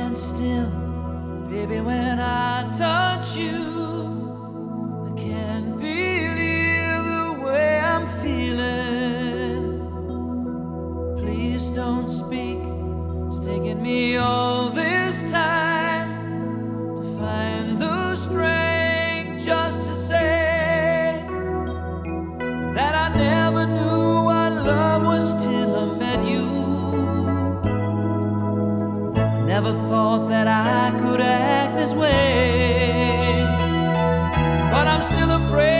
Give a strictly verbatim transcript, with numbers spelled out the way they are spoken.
stand still, baby, when I touch you. I can't believe the way I'm feeling. Please don't speak, it's taken me all this time to find the strength just to say that I never knew what love was till I met you. Never thought that I could act this way, but I'm still afraid